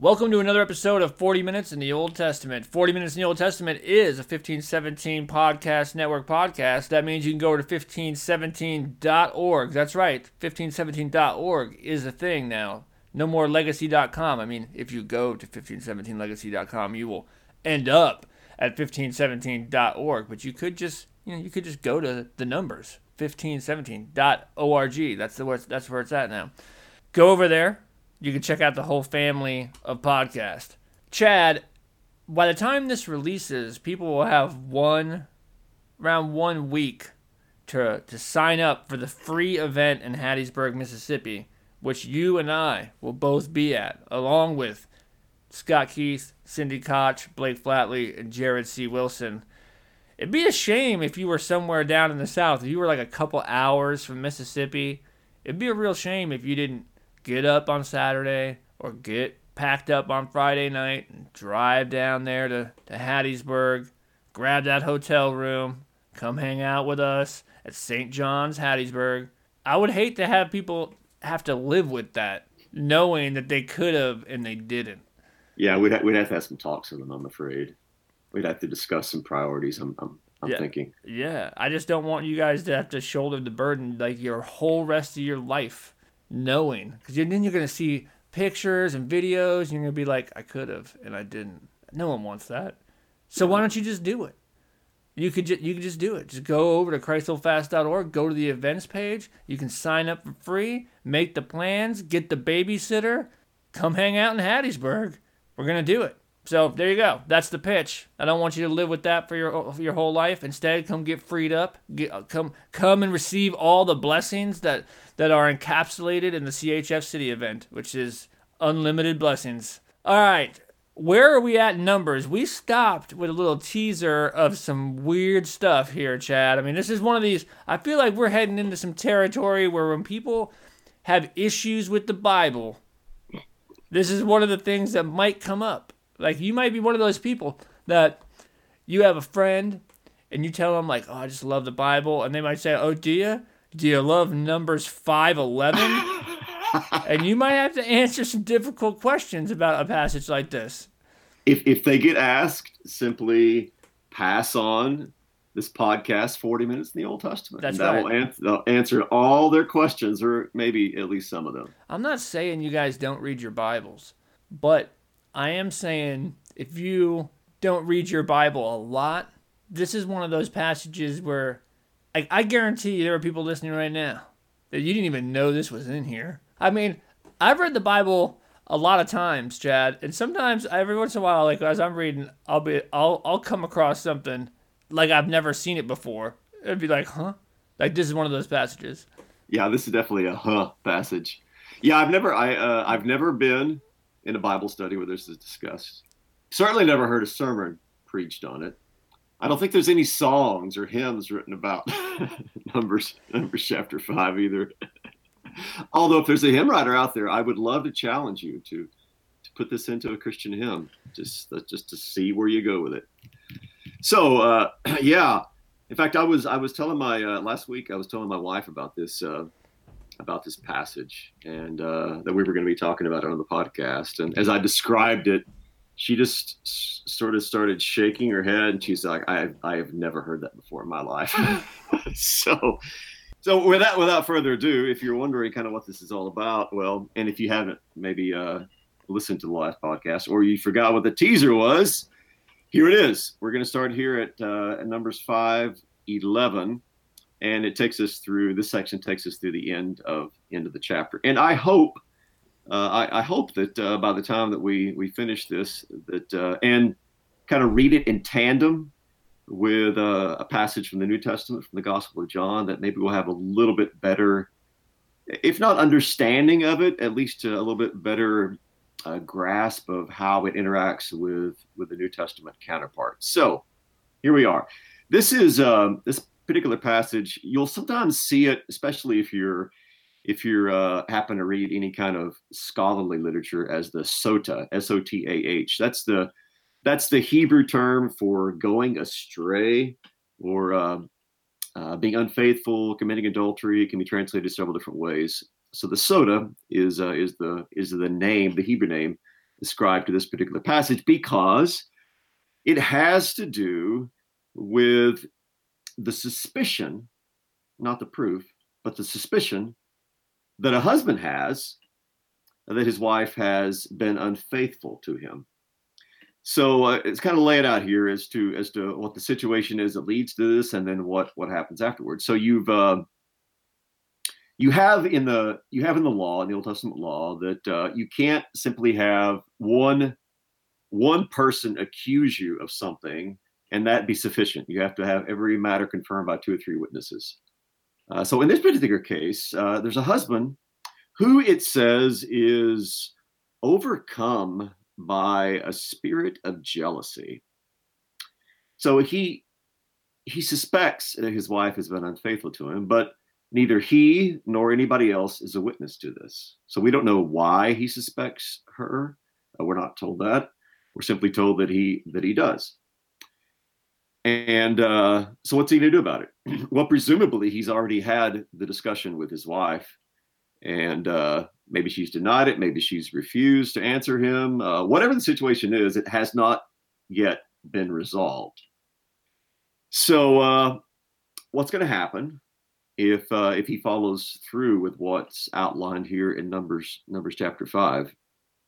Welcome to another episode of 40 Minutes in the Old Testament. 40 Minutes in the Old Testament is a 1517 Podcast Network podcast. That means you can go to 1517.org. That's right, 1517.org is a thing now. No more legacy.com. I mean, if you go to 1517legacy.com, you will end up at 1517.org. But you could just, go to the numbers, 1517.org. That's where it's at now. Go over there. You can check out the whole family of podcasts. Chad, by the time this releases, people will have around 1 week to sign up for the free event in Hattiesburg, Mississippi, which you and I will both be at, along with Scott Keith, Cindy Koch, Blake Flatley, and Jared C. Wilson. It'd be a shame if you were somewhere down in the South. If you were like a couple hours from Mississippi, it'd be a real shame if you didn't get up on Saturday or get packed up on Friday night and drive down there to Hattiesburg, grab that hotel room, come hang out with us at St. John's, Hattiesburg. I would hate to have people have to live with that, knowing that they could have and they didn't. Yeah, we'd have to have some talks with them, I'm afraid. We'd have to discuss some priorities, I'm thinking. Yeah, I just don't want you guys to have to shoulder the burden like your whole rest of your life. Knowing, because then you're going to see pictures and videos and you're going to be like, I could have and I didn't. No one wants that. So why don't you just do it? You could just do it. Just go over to christholdfast.org, go to the events page. You can sign up for free, make the plans, get the babysitter, come hang out in Hattiesburg. We're going to do it. So there you go. That's the pitch. I don't want you to live with that for your whole life. Instead, come get freed up. Come and receive all the blessings that are encapsulated in the CHF City event, which is unlimited blessings. All right. Where are we at in numbers? We stopped with a little teaser of some weird stuff here, Chad. I mean, this is one of these, I feel like we're heading into some territory where when people have issues with the Bible, this is one of the things that might come up. Like, you might be one of those people that you have a friend and you tell them, like, oh, I just love the Bible. And they might say, oh, do you? Do you love Numbers 5:11? And you might have to answer some difficult questions about a passage like this. If they get asked, simply pass on this podcast, 40 Minutes in the Old Testament. That's and right. They'll answer all their questions, or maybe at least some of them. I'm not saying you guys don't read your Bibles, but I am saying if you don't read your Bible a lot, this is one of those passages where I guarantee you there are people listening right now that you didn't even know this was in here. I mean, I've read the Bible a lot of times, Chad, and sometimes every once in a while, like as I'm reading, I'll come across something like I've never seen it before. It'd be like, huh? Like this is one of those passages. Yeah, this is definitely a passage. Yeah, I've never been in a Bible study where this is discussed. Certainly never heard a sermon preached on it. I don't think there's any songs or hymns written about Numbers chapter 5 either. Although if there's a hymn writer out there, I would love to challenge you to put this into a Christian hymn, just to see where you go with it. So yeah, in fact, I was telling my last week I was telling my wife about this passage and that we were going to be talking about it on the podcast. And as I described it, she just sort of started shaking her head, and she's like, I have never heard that before in my life. So without further ado, if you're wondering kind of what this is all about, well, and if you haven't maybe listened to the last podcast or you forgot what the teaser was, here it is. We're going to start here at Numbers 5:11, and it takes us through, this section takes us through the end of the chapter. And I hope that by the time that we finish this, that and kind of read it in tandem with a passage from the New Testament, from the Gospel of John, that maybe we'll have a little bit better, if not understanding of it, at least a little bit better grasp of how it interacts with the New Testament counterpart. So here we are. This is this particular passage. You'll sometimes see it, especially if you're happen to read any kind of scholarly literature, as the sotah, S-O-T-A-H. That's the Hebrew term for going astray or being unfaithful, committing adultery. It can be translated several different ways. So the sotah is the name, the Hebrew name, ascribe to this particular passage because it has to do with the suspicion, not the proof, but the suspicion that a husband has that his wife has been unfaithful to him. So it's kind of laid out here as to what the situation is that leads to this, and then what happens afterwards. So you have in the law, in the Old Testament law, that you can't simply have one person accuse you of something and that be sufficient. You have to have every matter confirmed by 2 or 3 witnesses. So in this particular case, there's a husband who it says is overcome by a spirit of jealousy. So he suspects that his wife has been unfaithful to him, but neither he nor anybody else is a witness to this. So we don't know why he suspects her. We're not told that. We're simply told that he does. And so what's he going to do about it? Well, presumably he's already had the discussion with his wife, and maybe she's denied it. Maybe she's refused to answer him. Whatever the situation is, it has not yet been resolved. So what's going to happen if he follows through with what's outlined here in Numbers chapter 5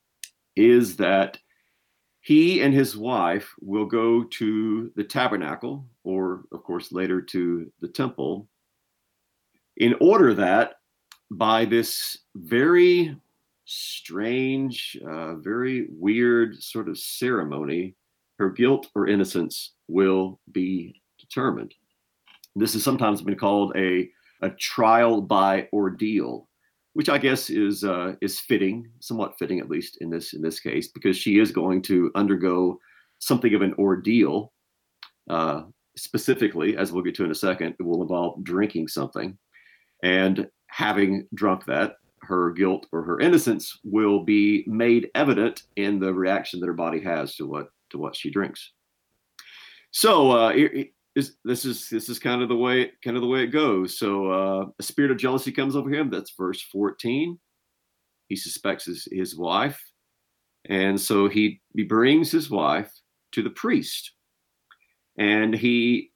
is that he and his wife will go to the tabernacle, or of course later to the temple, in order that by this very strange, very weird sort of ceremony, her guilt or innocence will be determined. This has sometimes been called a trial by ordeal, which I guess is fitting, somewhat fitting at least in this case, because she is going to undergo something of an ordeal. Specifically, as we'll get to in a second, it will involve drinking something, and having drunk that, her guilt or her innocence will be made evident in the reaction that her body has to what she drinks. So this is kind of the way it goes. So a spirit of jealousy comes over him. That's verse 14. He suspects his wife, and so he brings his wife to the priest, and they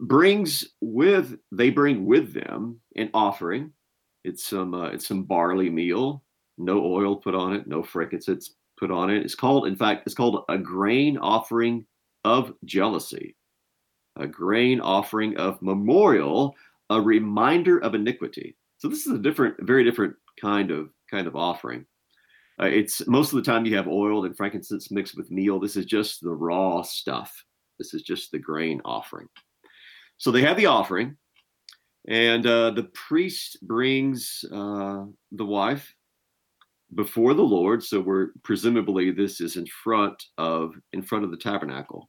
bring with them an offering. It's some barley meal, no oil put on it, no frankincense put on it. It's called a grain offering of jealousy. A grain offering of memorial, a reminder of iniquity. So this is a very different kind of offering. It's most of the time you have oil and frankincense mixed with meal. This is just the raw stuff. This is just the grain offering. So they have the offering, and the priest brings the wife before the Lord. So presumably this is in front of the tabernacle.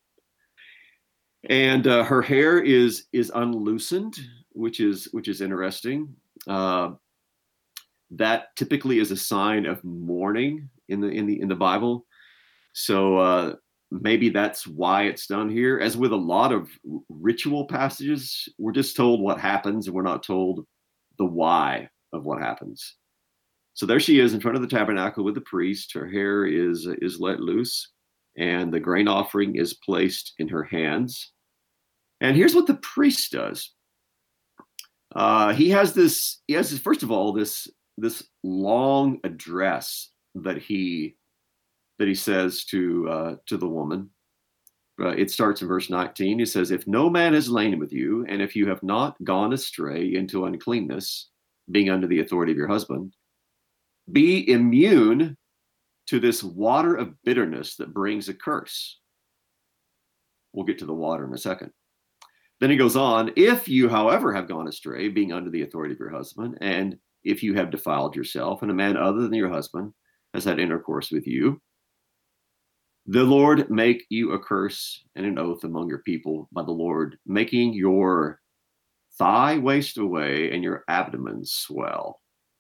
And her hair is unloosened, which is interesting. That typically is a sign of mourning in the Bible. So maybe that's why it's done here. As with a lot of ritual passages, we're just told what happens, and we're not told the why of what happens. So there she is in front of the tabernacle with the priest. Her hair is let loose, and the grain offering is placed in her hands. And here's what the priest does. He has first of all this long address that he says to the woman. It starts in verse 19. He says, "If no man has lain with you, and if you have not gone astray into uncleanness, being under the authority of your husband, be immune to this water of bitterness that brings a curse." We'll get to the water in a second. Then he goes on, "If you, however, have gone astray, being under the authority of your husband, and if you have defiled yourself, and a man other than your husband has had intercourse with you, the Lord make you a curse and an oath among your people by the Lord, making your thigh waste away and your abdomen swell."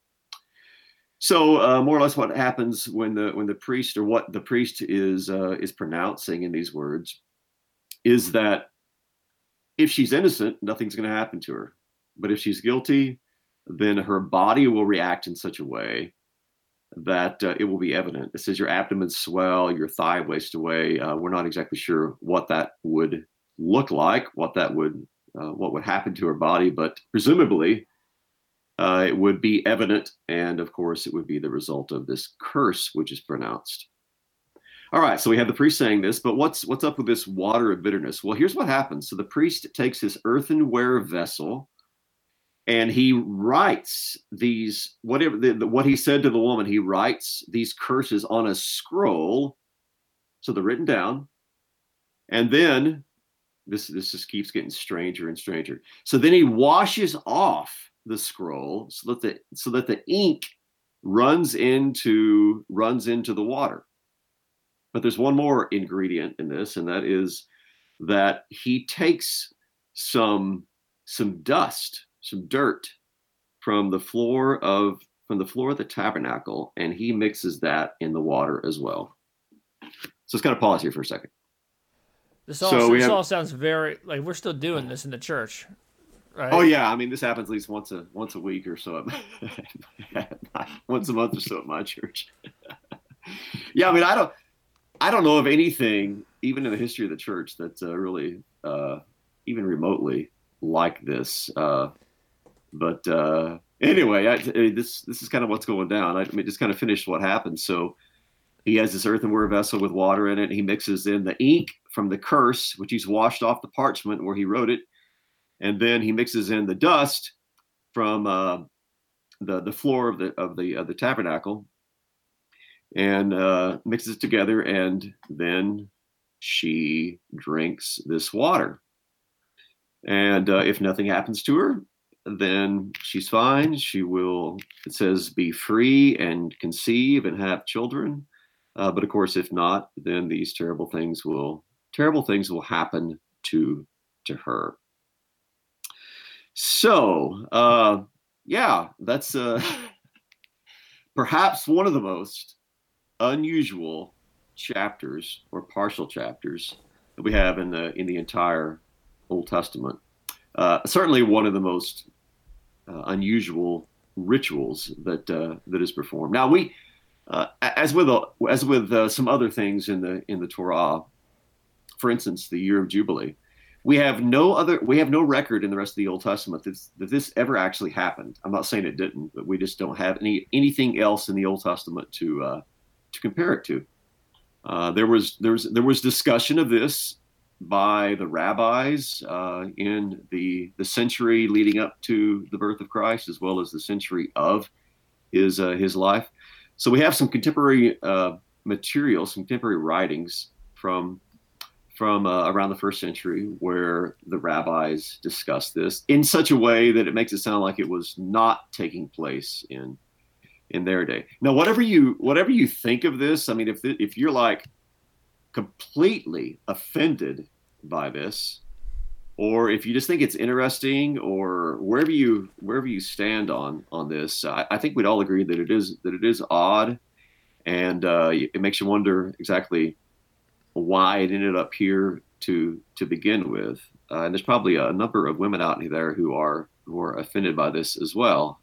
So more or less what happens when the priest, or what the priest is pronouncing in these words, is that if she's innocent, nothing's going to happen to her. But if she's guilty, then her body will react in such a way that it will be evident. It says your abdomen swell, your thigh waste away. We're not exactly sure what that would look like, what would happen to her body, but presumably it would be evident, and of course it would be the result of this curse which is pronounced. All right, so we have the priest saying this, but what's up with this water of bitterness? Well, here's what happens. So the priest takes his earthenware vessel, and he writes these, what he said to the woman, he writes these curses on a scroll, so they're written down, and then this just keeps getting stranger and stranger. So then he washes off the scroll so that the ink runs into the water. But there's one more ingredient in this, and that is that he takes some dust, some dirt from the floor of the tabernacle, and he mixes that in the water as well. So let's kind of pause here for a second. This all sounds very like we're still doing this in the church, right? Oh yeah, I mean this happens at least once a week or so, once a month or so at my church. Yeah, I mean I don't know of anything, even in the history of the church, that's really even remotely like this. But anyway, this is kind of what's going down. I mean, just kind of finish what happened. So he has this earthenware vessel with water in it. He mixes in the ink from the curse, which he's washed off the parchment where he wrote it, and then he mixes in the dust from the floor of the tabernacle, and mixes it together, and then she drinks this water. And if nothing happens to her, then she's fine. She will, it says, be free and conceive and have children. But of course, if not, then these terrible things will happen to her. So yeah, that's perhaps one of the most unusual chapters or partial chapters that we have in the entire Old Testament. Certainly one of the most unusual rituals that is performed. Now we, as with some other things in the Torah, for instance, the year of Jubilee, we have no record in the rest of the Old Testament that this ever actually happened. I'm not saying it didn't, but we just don't have anything else in the Old Testament to compare it to. There was discussion of this by the rabbis in the century leading up to the birth of Christ, as well as the century of his life. So we have some contemporary material, some contemporary writings from around the first century where the rabbis discuss this in such a way that it makes it sound like it was not taking place in their day. Now, whatever you think of this, I mean, if you're like completely offended by this, or if you just think it's interesting, or wherever you stand on this, I think we'd all agree that it is odd, and it makes you wonder exactly why it ended up here to begin with. And there's probably a number of women out there who are offended by this as well.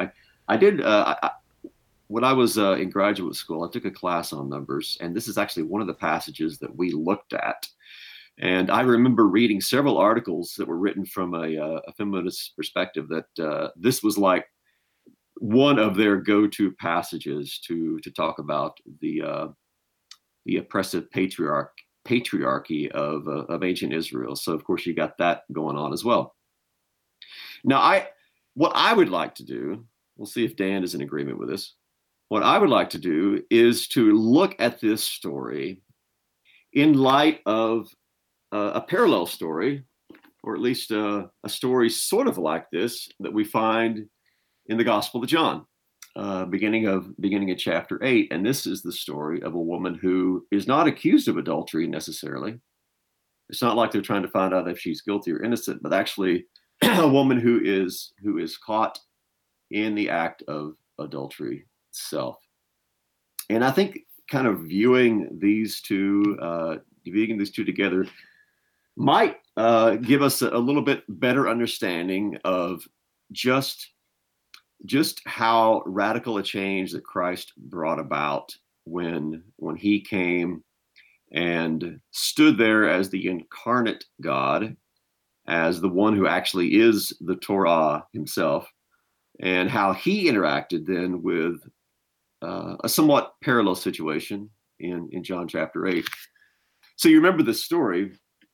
When I was in graduate school, I took a class on numbers, and this is actually one of the passages that we looked at. And I remember reading several articles that were written from a feminist perspective that this was like one of their go-to passages to talk about the oppressive patriarchy of ancient Israel. So of course you got that going on as well. Now what I would like to do, we'll see if Dan is in agreement with this. What I would like to do is to look at this story in light of a parallel story, or at least a story sort of like this that we find in the Gospel of John, beginning of chapter 8. And this is the story of a woman who is not accused of adultery necessarily. It's not like they're trying to find out if she's guilty or innocent, but actually a woman who is caught in the act of adultery itself. And I think kind of viewing these two together might give us a little bit better understanding of just just how radical a change that Christ brought about when he came and stood there as the incarnate God, as the one who actually is the Torah himself, and how he interacted then with a somewhat parallel situation in John chapter 8. So you remember this story.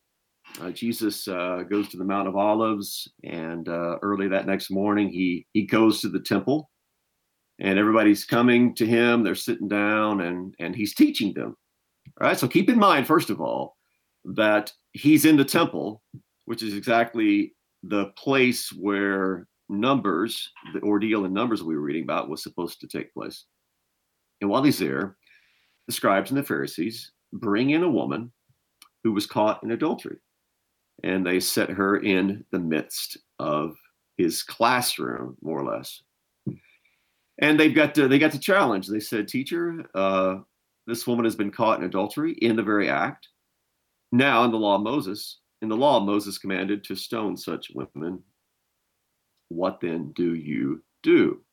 Jesus goes to the Mount of Olives, and early that next morning, he goes to the temple, and everybody's coming to him. They're sitting down, and he's teaching them. All right, so keep in mind, first of all, that he's in the temple, which is exactly the place where Numbers, the ordeal in Numbers we were reading about, was supposed to take place. And while he's there, the scribes and the Pharisees bring in a woman who was caught in adultery, and they set her in the midst of his classroom, more or less. And they got to challenge. They said, "Teacher, this woman has been caught in adultery in the very act. Now, in the law of Moses commanded to stone such women. What then do you do?"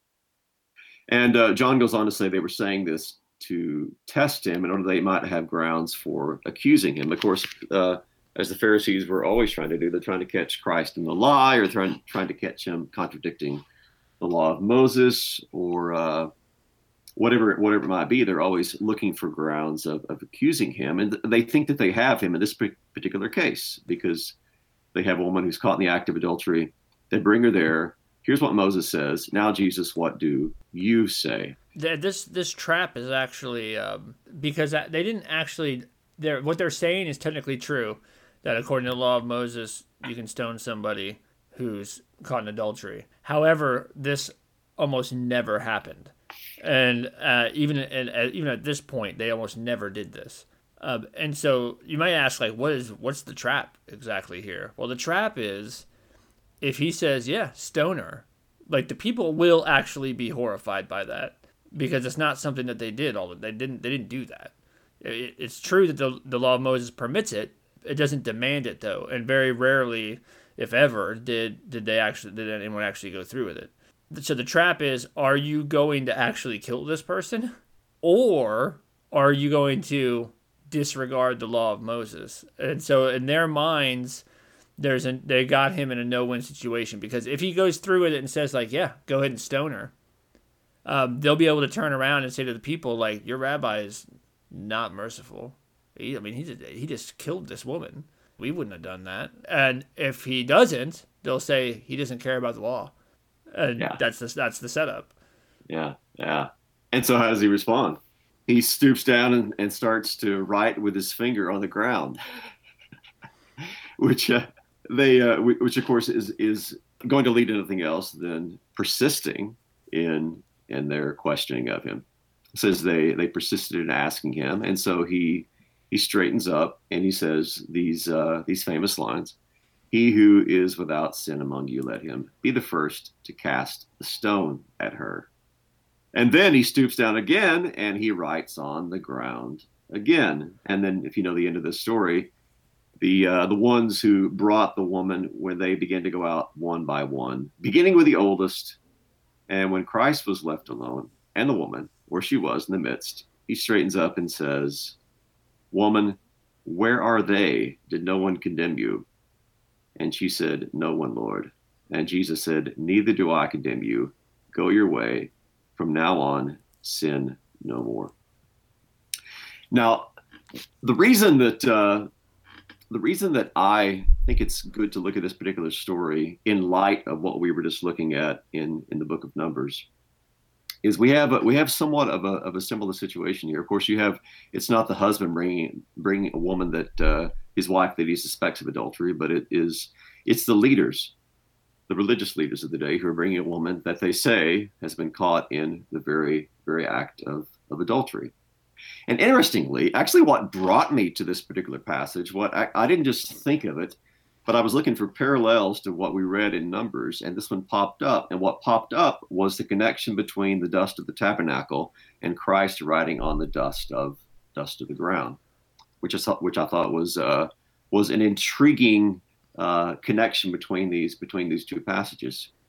And John goes on to say they were saying this to test him in order they might have grounds for accusing him. Of course, as the Pharisees were always trying to do, they're trying to catch Christ in the lie, or trying to catch him contradicting the law of Moses, or whatever it might be. They're always looking for grounds of accusing him, and they think that they have him in this particular case because they have a woman who's caught in the act of adultery. They bring her there. Here's what Moses says. Now, Jesus, what do you say? This trap is actually because they didn't actually. What they're saying is technically true, that according to the law of Moses, you can stone somebody who's caught in adultery. However, this almost never happened, and even at this point, they almost never did this. And so you might ask, like, what's the trap exactly here? Well, the trap is, if he says, yeah, stone her, like, the people will actually be horrified by that, because it's not something that they did. They didn't do that. It's true that the law of Moses permits it. It doesn't demand it, though, and very rarely, if ever, did anyone actually go through with it. So the trap is: are you going to actually kill this person, or are you going to disregard the law of Moses? And so in their minds, they got him in a no-win situation, because if he goes through with it and says, like, yeah, go ahead and stone her, they'll be able to turn around and say to the people, like, your rabbi is not merciful. He just killed this woman. We wouldn't have done that. And if he doesn't, they'll say he doesn't care about the law. And that's the setup. Yeah. And so how does he respond? He stoops down and starts to write with his finger on the ground, which of course is going to lead to nothing else than persisting in their questioning of him. It says they persisted in asking him, and so he straightens up and he says these famous lines: "He who is without sin among you, let him be the first to cast the stone at her." And then he stoops down again and he writes on the ground again. And then, if you know the end of the story, the ones who brought the woman, when they began to go out one by one, beginning with the oldest, and when Christ was left alone, and the woman, where she was in the midst, he straightens up and says, "Woman, where are they? Did no one condemn you?" And she said, "No one, Lord." And Jesus said, "Neither do I condemn you. Go your way. From now on, sin no more." Now, the reason that I think it's good to look at this particular story in light of what we were just looking at in the book of Numbers is we have somewhat of a similar situation here. Of course, it's not the husband bringing a woman that his wife that he suspects of adultery, but it's the leaders, the religious leaders of the day, who are bringing a woman that they say has been caught in the very, very act of adultery. And interestingly, actually what brought me to this particular passage, I didn't just think of it, but I was looking for parallels to what we read in Numbers, and this one popped up. And what popped up was the connection between the dust of the tabernacle and Christ writing on the dust of the ground, which I thought was an intriguing connection between these two passages.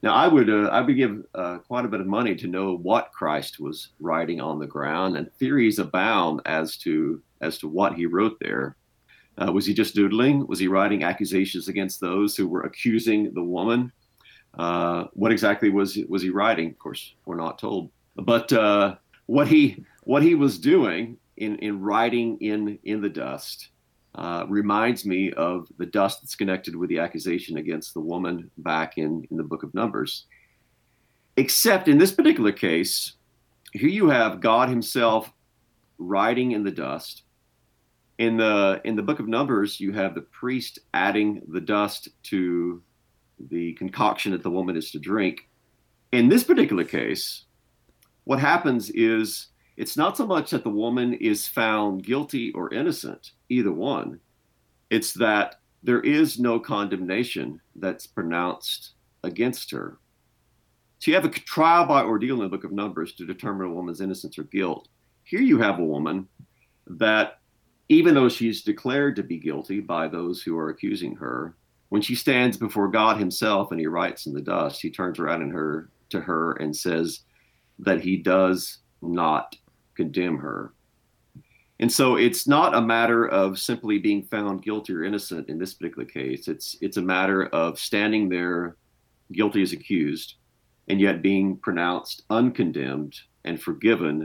Now, I would give quite a bit of money to know what Christ was writing on the ground, and theories abound as to what he wrote there. Was he just doodling? Was he writing accusations against those who were accusing the woman? What exactly was he writing? Of course, we're not told. But what he was doing in writing in the dust reminds me of the dust that's connected with the accusation against the woman back in the book of Numbers. Except in this particular case, here you have God Himself writing in the dust. In the book of Numbers, you have the priest adding the dust to the concoction that the woman is to drink. In this particular case, what happens is it's not so much that the woman is found guilty or innocent, either one. It's that there is no condemnation that's pronounced against her. So you have a trial by ordeal in the book of Numbers to determine a woman's innocence or guilt. Here you have a woman that, even though she's declared to be guilty by those who are accusing her, when she stands before God Himself and He writes in the dust, He turns around to her and says that He does not condemn her. And so it's not a matter of simply being found guilty or innocent in this particular case. It's a matter of standing there guilty as accused and yet being pronounced uncondemned and forgiven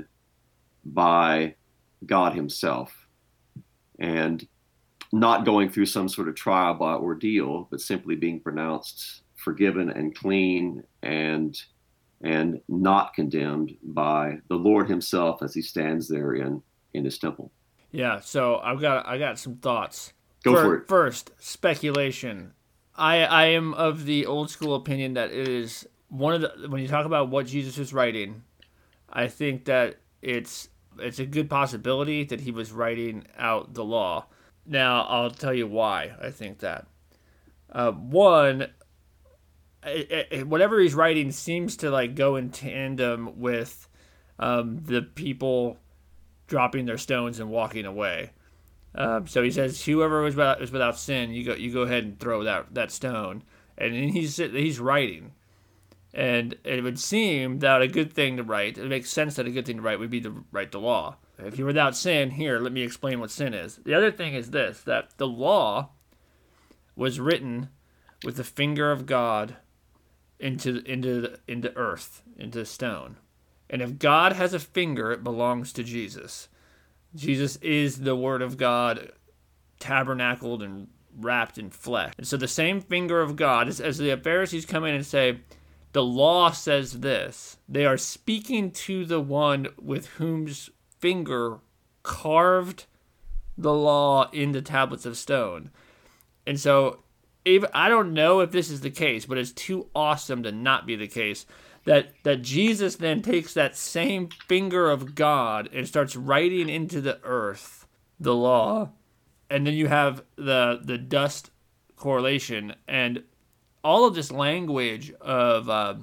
by God Himself, and not going through some sort of trial by ordeal, but simply being pronounced forgiven and clean and not condemned by the Lord Himself as He stands there in His temple. Yeah, so I got some thoughts. Go for it. First, speculation. I am of the old school opinion that it is one of the, when you talk about what Jesus was writing, I think that it's a good possibility that He was writing out the law. Now, I'll tell you why I think that. One, whatever He's writing seems to like go in tandem with the people dropping their stones and walking away. So He says, "Whoever is without sin, you go ahead and throw that stone." And then he's writing, and it would seem that a good thing to write. It makes sense that a good thing to write would be to write the law. If you're without sin, here, let me explain what sin is. The other thing is this: that the law was written with the finger of God into earth, into stone. And if God has a finger, it belongs to Jesus. Jesus is the Word of God, tabernacled and wrapped in flesh. And so the same finger of God, as the Pharisees come in and say, the law says this, they are speaking to the one with whom's finger carved the law into tablets of stone. And so I don't know if this is the case, but it's too awesome to not be the case. That Jesus then takes that same finger of God and starts writing into the earth the law. And then you have the dust correlation and all of this language of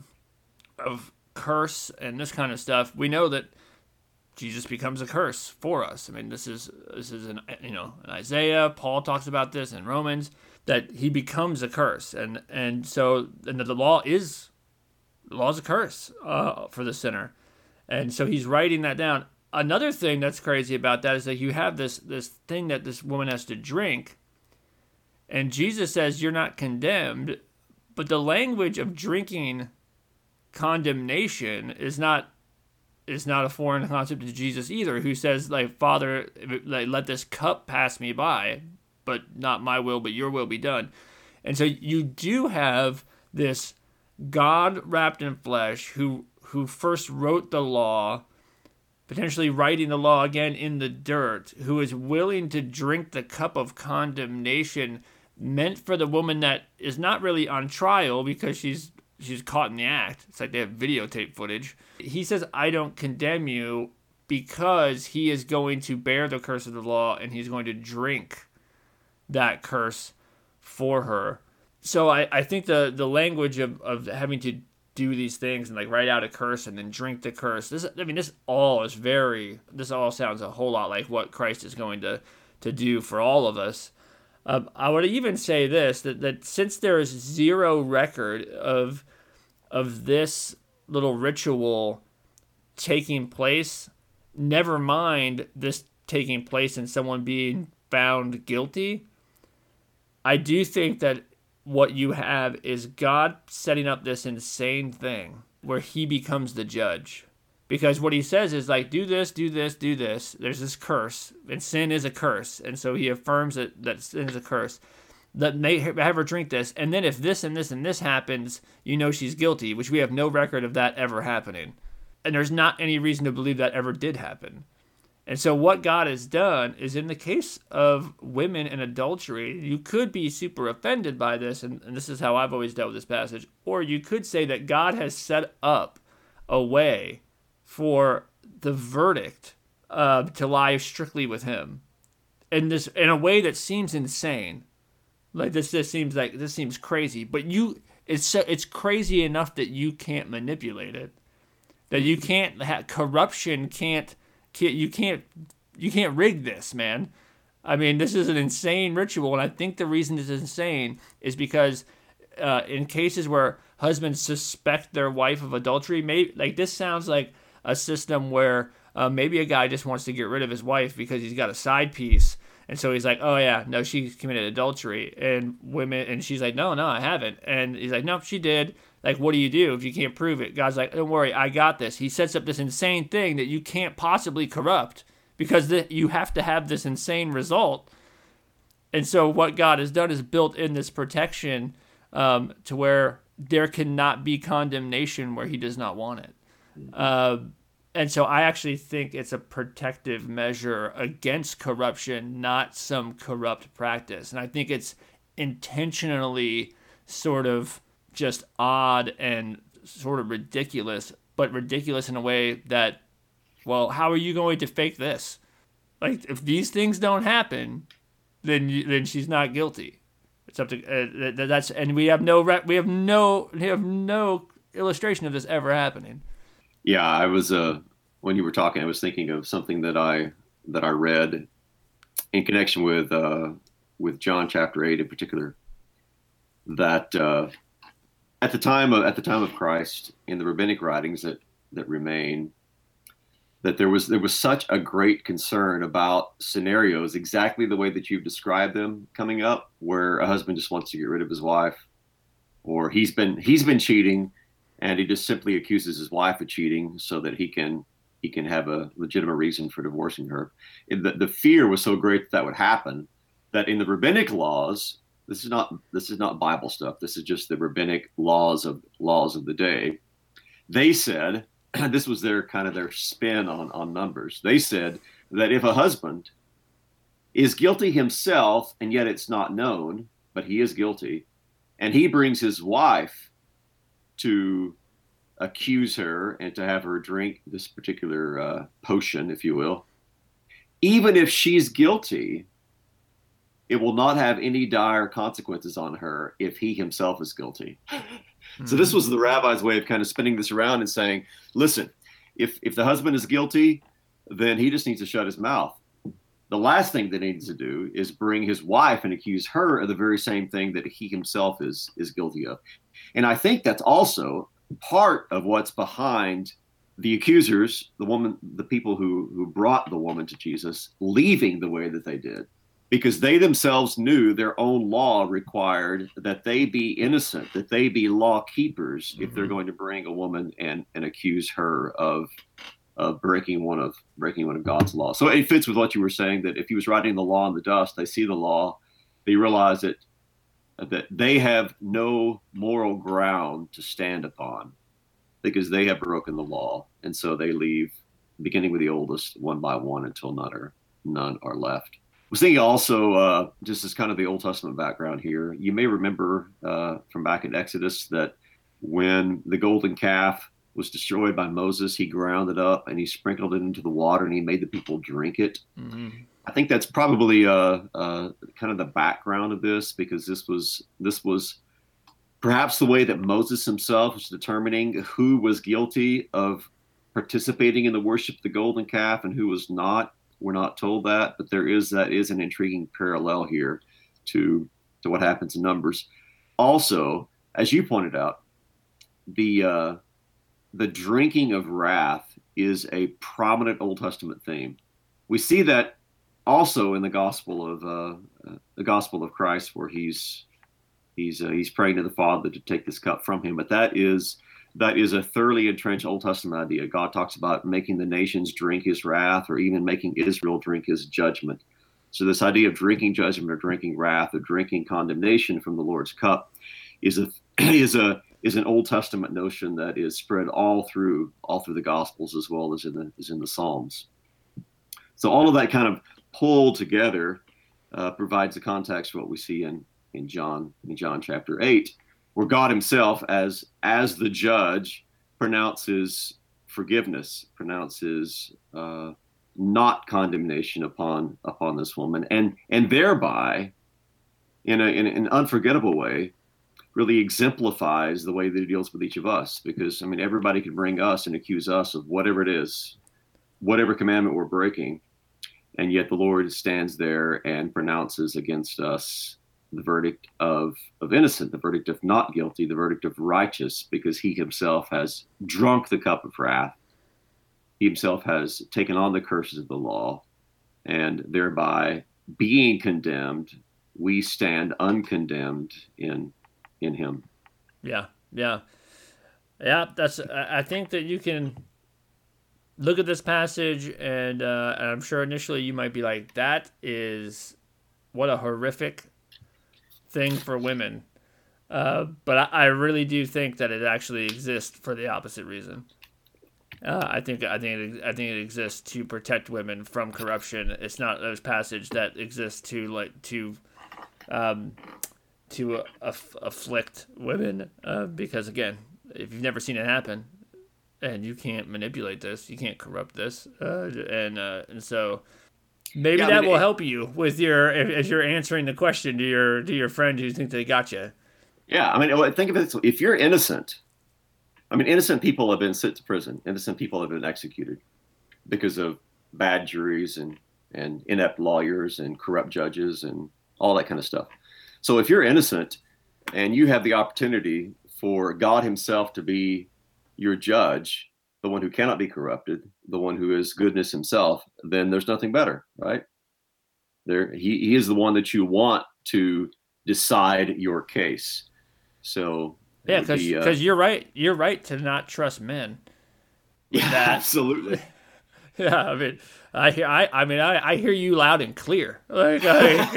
curse and this kind of stuff. We know that Jesus becomes a curse for us. I mean, this is in Isaiah. Paul talks about this in Romans, that He becomes a curse, and so the law is a curse for the sinner, and so He's writing that down. Another thing that's crazy about that is that you have this thing that this woman has to drink, and Jesus says you're not condemned, but the language of drinking condemnation is not a foreign concept to Jesus either, who says, like, Father, like, let this cup pass me by, but not my will, but your will be done. And so you do have this God wrapped in flesh who first wrote the law, potentially writing the law again in the dirt, who is willing to drink the cup of condemnation meant for the woman that is not really on trial because she's caught in the act. It's like they have videotape footage. He says, I don't condemn you, because He is going to bear the curse of the law and He's going to drink that curse for her. So I think the language of having to do these things and like write out a curse and then drink the curse, this all sounds a whole lot like what Christ is going to do for all of us. I would even say this, that since there is zero record of of this little ritual taking place, never mind this taking place and someone being found guilty, I do think that what you have is God setting up this insane thing where he becomes the judge. Because what he says is like, do this, do this, do this. There's this curse, and sin is a curse. And so he affirms that sin is a curse. Let me have her drink this. And then if this and this and this happens, you know she's guilty, which we have no record of that ever happening. And there's not any reason to believe that ever did happen. And so what God has done is, in the case of women and adultery, you could be super offended by this, and this is how I've always dealt with this passage, or you could say that God has set up a way for the verdict to lie strictly with him, in a way that seems insane. Like this seems crazy, but it's crazy enough that you can't manipulate it, that you can't corruption can't. You can't rig this, man. I mean, this is an insane ritual, and I think the reason it's insane is because in cases where husbands suspect their wife of adultery, this sounds like a system where maybe a guy just wants to get rid of his wife because he's got a side piece, and so he's like, oh yeah, no, she committed adultery, and she's like, no, I haven't, and he's like, no, she did. Like, what do you do if you can't prove it? God's like, don't worry, I got this. He sets up this insane thing that you can't possibly corrupt because you have to have this insane result. And so what God has done is built in this protection to where there cannot be condemnation where he does not want it. And so I actually think it's a protective measure against corruption, not some corrupt practice. And I think it's intentionally sort of just odd and sort of ridiculous, but ridiculous in a way that, well, how are you going to fake this? Like, if these things don't happen, then she's not guilty. It's up to and we have no illustration of this ever happening. Yeah, I was when you were talking, I was thinking of something that I read in connection with John chapter 8 in particular, that at the time of Christ, in the rabbinic writings that remain, that there was such a great concern about scenarios exactly the way that you've described them coming up, where a husband just wants to get rid of his wife, or he's been cheating, and he just simply accuses his wife of cheating so that he can have a legitimate reason for divorcing her. The fear was so great that would happen, that in the rabbinic laws, this is not Bible stuff. This is just the rabbinic laws of the day. They said, this was their spin on numbers. They said that if a husband is guilty himself and yet it's not known, but he is guilty, and he brings his wife to accuse her and to have her drink this particular potion, if you will, even if she's guilty, it will not have any dire consequences on her if he himself is guilty. So this was the rabbi's way of kind of spinning this around and saying, listen, if the husband is guilty, then he just needs to shut his mouth. The last thing that he needs to do is bring his wife and accuse her of the very same thing that he himself is guilty of. And I think that's also part of what's behind the accusers, the people who brought the woman to Jesus, leaving the way that they did. Because they themselves knew their own law required that they be innocent, that they be law keepers, if they're going to bring a woman and accuse her of breaking one of God's laws. So it fits with what you were saying, that if he was writing the law in the dust, they see the law, they realize that they have no moral ground to stand upon because they have broken the law, and so they leave, beginning with the oldest, one by one, until none are left. I was thinking also, just as kind of the Old Testament background here, you may remember from back in Exodus that when the golden calf was destroyed by Moses, he ground it up and he sprinkled it into the water and he made the people drink it. Mm-hmm. I think that's probably kind of the background of this, because this was perhaps the way that Moses himself was determining who was guilty of participating in the worship of the golden calf and who was not. We're not told that, but that is an intriguing parallel here to what happens in Numbers. Also, as you pointed out, the drinking of wrath is a prominent Old Testament theme. We see that also in the Gospel of Christ, where he's praying to the Father to take this cup from him. But that is a thoroughly entrenched Old Testament idea. God talks about making the nations drink his wrath, or even making Israel drink his judgment. So this idea of drinking judgment or drinking wrath or drinking condemnation from the Lord's cup is an Old Testament notion that is spread all through the Gospels, as well as in the Psalms. So all of that kind of pulled together provides the context for what we see in John chapter 8, where God himself, as the judge, pronounces forgiveness, pronounces not condemnation upon this woman, and thereby, in an unforgettable way, really exemplifies the way that he deals with each of us. Because I mean, everybody can bring us and accuse us of whatever it is, whatever commandment we're breaking, and yet the Lord stands there and pronounces against us the verdict of innocent, the verdict of not guilty, the verdict of righteous, because he himself has drunk the cup of wrath. He himself has taken on the curses of the law, and thereby being condemned, we stand uncondemned in him. Yeah. I think that you can look at this passage, and I'm sure initially you might be like, that is what a horrific thing for women. But I really do think that it actually exists for the opposite reason. I think it exists to protect women from corruption. It's not a passage that exists to afflict women, because again, if you've never seen it happen, and you can't manipulate this, you can't corrupt this, and so maybe that will help you with as you're answering the question to your friend who thinks they got you. Yeah, I mean, think of it. If you're innocent, I mean, innocent people have been sent to prison. Innocent people have been executed because of bad juries and inept lawyers and corrupt judges and all that kind of stuff. So if you're innocent and you have the opportunity for God himself to be your judge, the one who cannot be corrupted, the one who is goodness himself, then there's nothing better, right? He is the one that you want to decide your case. So yeah, because you're right. You're right to not trust men. Yeah, absolutely. Yeah, I mean, I hear you loud and clear. Like,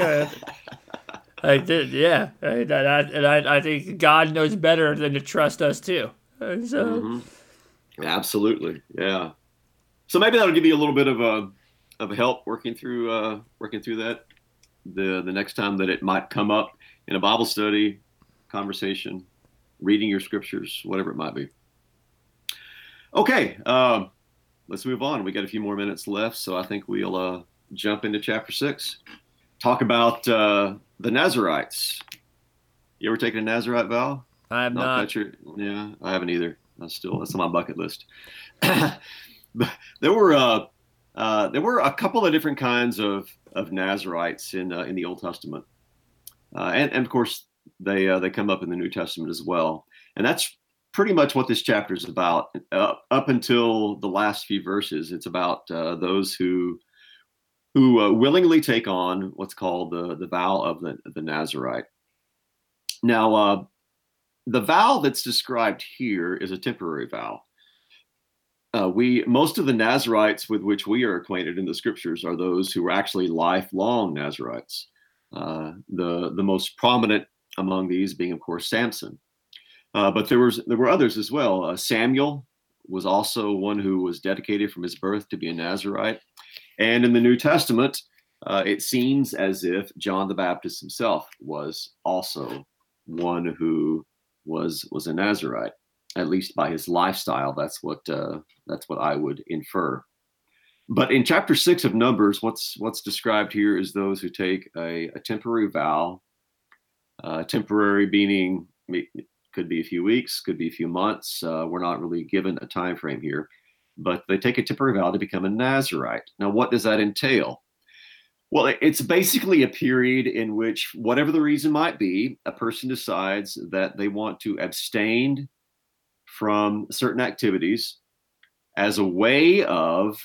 I did, yeah. I think God knows better than to trust us too. And so, absolutely, yeah. So maybe that'll give you a little bit of help working through that the next time that it might come up in a Bible study, conversation, reading your scriptures, whatever it might be. Okay, let's move on. We got a few more minutes left, so I think we'll jump into chapter 6. Talk about the Nazarites. You ever taken a Nazarite vow? I have not. Yeah, I haven't either. That's on my bucket list. But there were a couple of different kinds of Nazarites in the Old Testament, and of course they come up in the New Testament as well. And that's pretty much what this chapter is about. Up until the last few verses, it's about those who willingly take on what's called the vow of the Nazarite. Now, the vow that's described here is a temporary vow. Most of the Nazarites with which we are acquainted in the scriptures are those who were actually lifelong Nazarites. The most prominent among these being, of course, Samson. But there were others as well. Samuel was also one who was dedicated from his birth to be a Nazarite. And in the New Testament, it seems as if John the Baptist himself was also one who was a Nazarite, at least by his lifestyle. That's what I would infer. But in chapter 6 of Numbers, what's described here is those who take a temporary vow. Temporary meaning could be a few weeks, could be a few months. We're not really given a time frame here, but they take a temporary vow to become a Nazarite. Now, what does that entail? Well, it's basically a period in which, whatever the reason might be, a person decides that they want to abstain from certain activities as a way of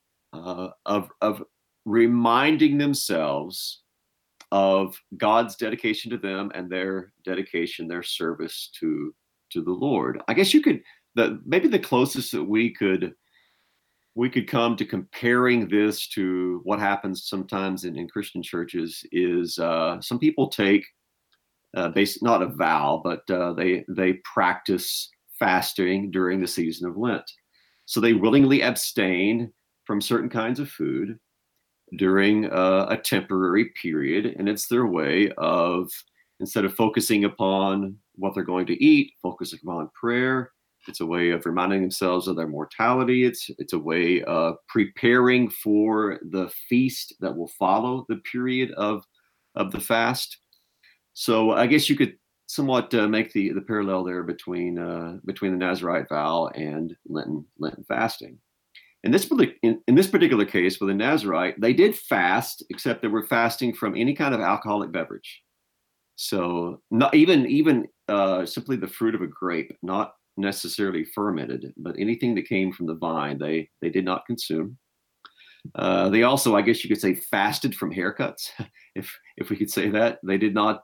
reminding themselves of God's dedication to them and their dedication, their service to the Lord. I guess you could maybe the closest that we could come to comparing this to what happens sometimes in Christian churches is some people take not a vow, but they practice fasting during the season of Lent. So they willingly abstain from certain kinds of food during a temporary period, and it's their way of, instead of focusing upon what they're going to eat, focusing upon prayer. It's a way of reminding themselves of their mortality. It's a way of preparing for the feast that will follow the period of the fast. So I guess you could somewhat make the parallel there between the Nazirite vow and Lenten fasting. In this particular case, for the Nazirite, they did fast, except they were fasting from any kind of alcoholic beverage. So not even simply the fruit of a grape, not necessarily fermented, but anything that came from the vine, they did not consume. They also, I guess you could say, fasted from haircuts, if we could say that. They did not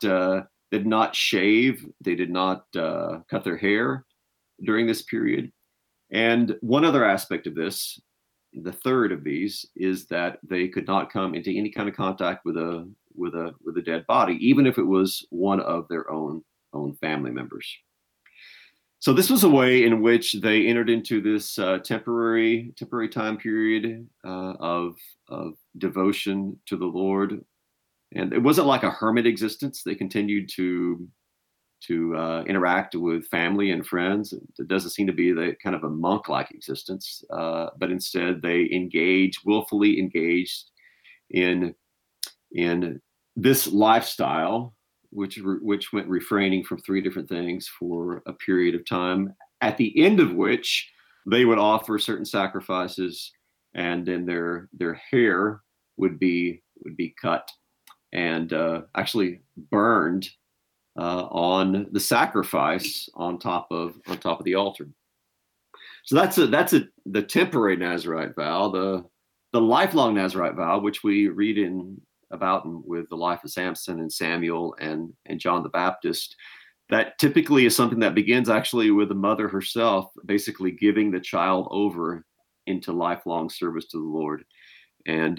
shave. They did not cut their hair during this period. And one other aspect of this, the third of these, is that they could not come into any kind of contact with a dead body, even if it was one of their own family members. So this was a way in which they entered into this temporary time period of devotion to the Lord, and it wasn't like a hermit existence. They continued to interact with family and friends. It doesn't seem to be the kind of a monk-like existence, but instead they willfully engaged in this lifestyle, which went refraining from three different things for a period of time, at the end of which they would offer certain sacrifices, and then their hair would be cut and actually burned on the sacrifice on top of the altar. So that's the temporary Nazirite vow. The lifelong Nazirite vow, which we read about with the life of Samson and Samuel and John the Baptist, that typically is something that begins actually with the mother herself, basically giving the child over into lifelong service to the Lord. And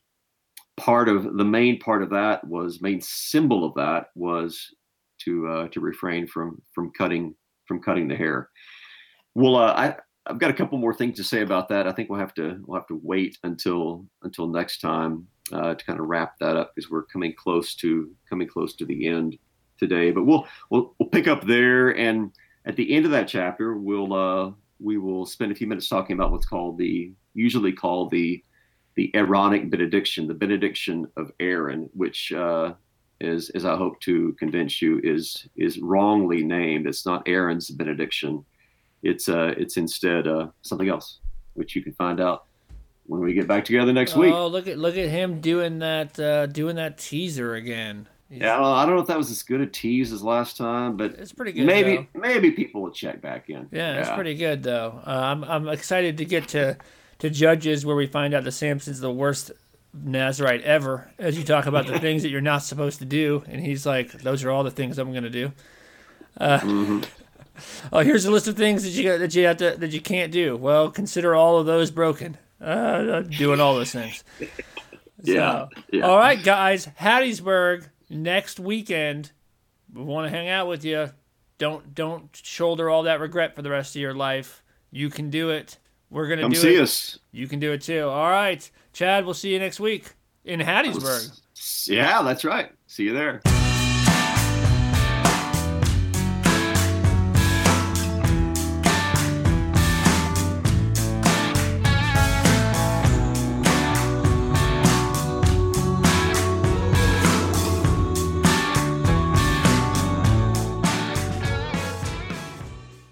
the main symbol of that was to refrain from cutting the hair. Well, I've got a couple more things to say about that. I think we'll have to wait until next time to kind of wrap that up, because we're coming close to the end today. But we'll pick up there, and at the end of that chapter, we will spend a few minutes talking about what's usually called the Aaronic benediction, the benediction of Aaron, which as I hope to convince you, is wrongly named. It's not Aaron's benediction. It's instead something else, which you can find out when we get back together next week. Oh, look at him doing that teaser again. Yeah, I don't know if that was as good a tease as last time, but it's pretty good. Maybe people will check back in. Yeah, it's pretty good though. I'm excited to get to Judges, where we find out that Samson's the worst Nazirite ever, as you talk about the things that you're not supposed to do, and he's like, "Those are all the things I'm going to do." Oh, here's a list of things that you can't do. Well, consider all of those broken. Doing all those things. Yeah. All right, guys, Hattiesburg next weekend. We want to hang out with you. Don't shoulder all that regret for the rest of your life. You can do it. We're going to do it. Come see us. You can do it too. All right. Chad, we'll see you next week in Hattiesburg. Yeah, that's right. See you there.